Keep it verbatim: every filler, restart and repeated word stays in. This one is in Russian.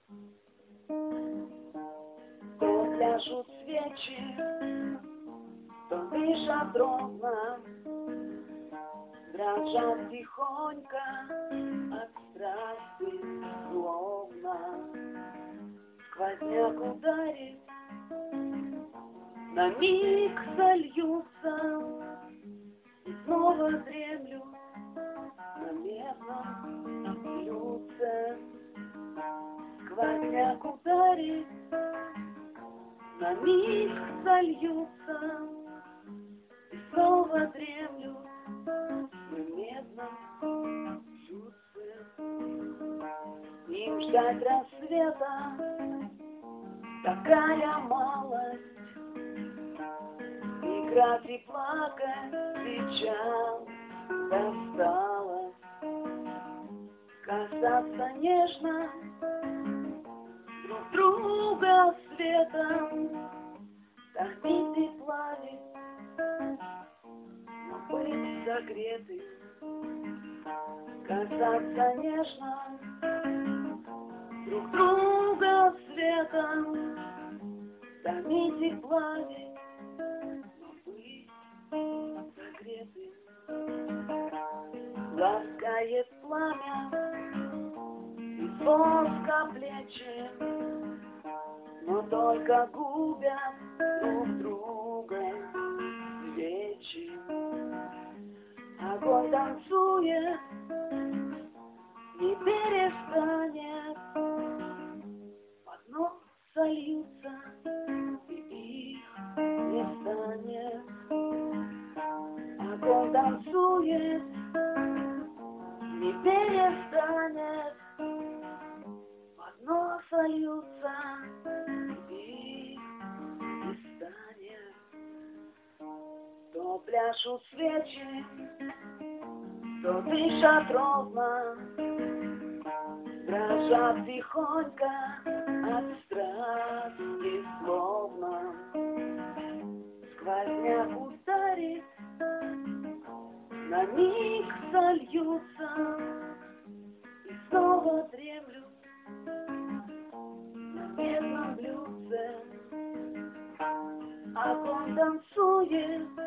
То пляшут свечи, то дышат ровно, дрожат тихонько от страсти словно. Сквозняк ударит, на миг сольются, и снова дремлют на медном блюдце. Сквозняк ударит, на миг сольются, и снова дремлют на медном блюдце. Им ждать рассвета такая малость, играть и плакать сейчас досталось, касаться нежно друг друга светом, томить и плавить, но быть согреты, касаться нежно друг друга светом, томить и плавить, но быть согреты. Ласкает пламя из воска плечи, но только губят друг друга свечи. Огонь танцует, не перестанет, в дно сольются, и их не станет. Огонь танцует, не перестанет, в дно сольются, и их не станет. То пляшут свечи, то дышат ровно, дрожат тихонько от страсти словно. Сквозняк ударит, на миг сольются, и снова дремлют на медном блюдце. Огонь танцует,